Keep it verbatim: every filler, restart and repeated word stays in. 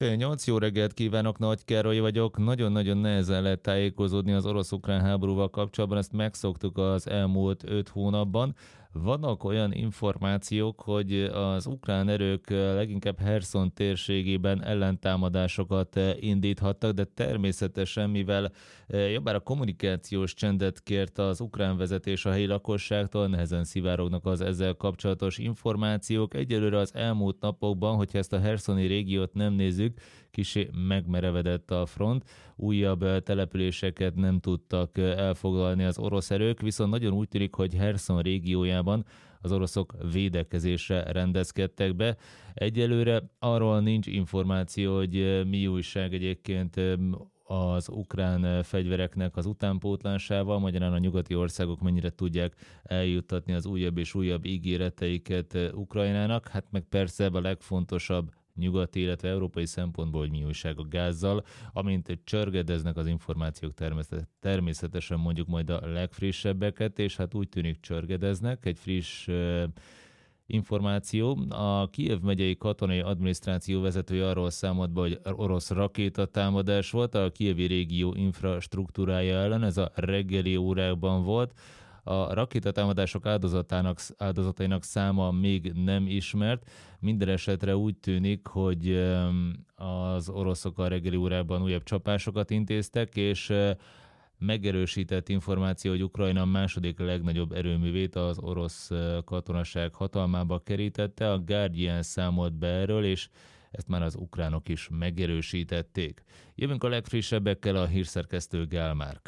Fél nyolc, jó reggelt kívánok, Nagy Károly vagyok. Nagyon-nagyon nehezen lehet tájékozódni az orosz-ukrán háborúval kapcsolatban, ezt megszoktuk az elmúlt öt hónapban. Vannak olyan információk, hogy az ukrán erők leginkább Herszon térségében ellentámadásokat indíthattak, de természetesen, mivel jobbára kommunikációs csendet kért az ukrán vezetés a helyi lakosságtól, nehezen szivárognak az ezzel kapcsolatos információk. Egyelőre az elmúlt napokban, hogyha ezt a herszoni régiót nem nézzük, kicsi megmerevedett a front, újabb településeket nem tudtak elfoglalni az orosz erők, viszont nagyon úgy tűnik, hogy Herszon régiójában az oroszok védekezésre rendezkedtek be. Egyelőre arról nincs információ, hogy mi újság egyébként az ukrán fegyvereknek az utánpótlásával, magyarán a nyugati országok mennyire tudják eljuttatni az újabb és újabb ígéreteiket Ukrajnának. Hát meg persze a legfontosabb nyugati, illetve európai szempontból, hogy mi újság a gázzal, amint csörgedeznek az információk, természetesen mondjuk majd a legfrissebbeket, és hát úgy tűnik csörgedeznek. Egy friss uh, információ. A Kijev megyei katonai adminisztráció vezetője arról számolt be, hogy orosz rakétatámadás volt a kijevi régió infrastruktúrája ellen, ez a reggeli órákban volt. A rakétatámadások áldozatának, áldozatainak száma még nem ismert. Minden esetre úgy tűnik, hogy az oroszok a reggeli órában újabb csapásokat intéztek, és megerősített információ, hogy Ukrajna második legnagyobb erőművét az orosz katonaság hatalmába kerítette. A Guardian számolt be erről, és ezt már az ukránok is megerősítették. Jövünk a legfrissebbekkel, a hírszerkesztő Gál Márk.